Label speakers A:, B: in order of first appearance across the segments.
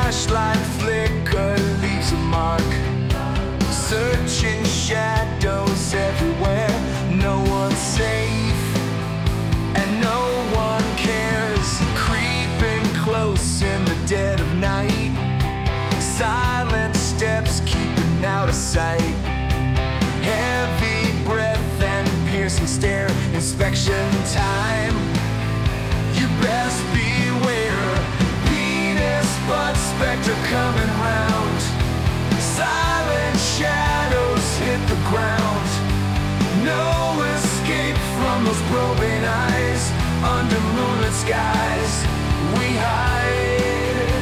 A: flashlight flicker leaves a mark, searching shadows everywhere. No one's safe and no one cares. Creeping close in the dead of night, silent steps keeping out of sight. Heavy breath and piercing stare, inspection time. You best beware, penis butt specter coming round. Silent shadows hit the ground. No escape from those probing eyes. Under moonlit skies we hide.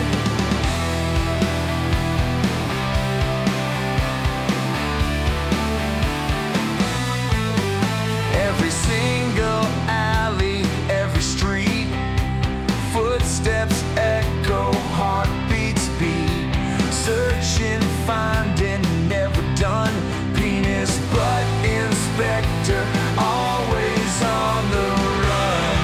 A: Every single alley, every street, footsteps echo, heartbeats beat. Searching, finding, never done. Penis butt inspector, always on the run.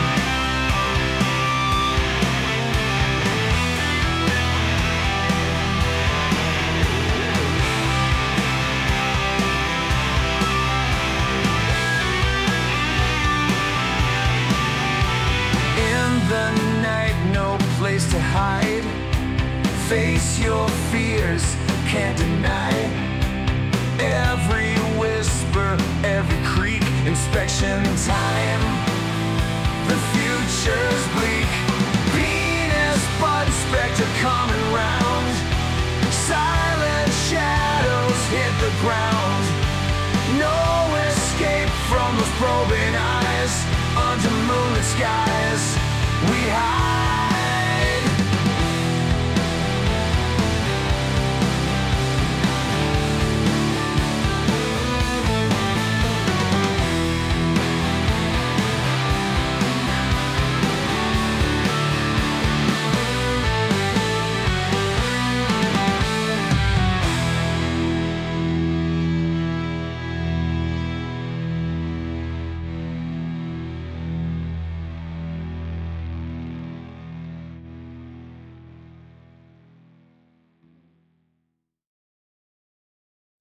A: In the night, no place to hide. Face your fears, can't deny. Every whisper, every creak, inspection time. The future's bleak. Penis butt specter coming round. Silent shadows hit the ground. No escape from those probing eyes. Under moonlit skies we hide.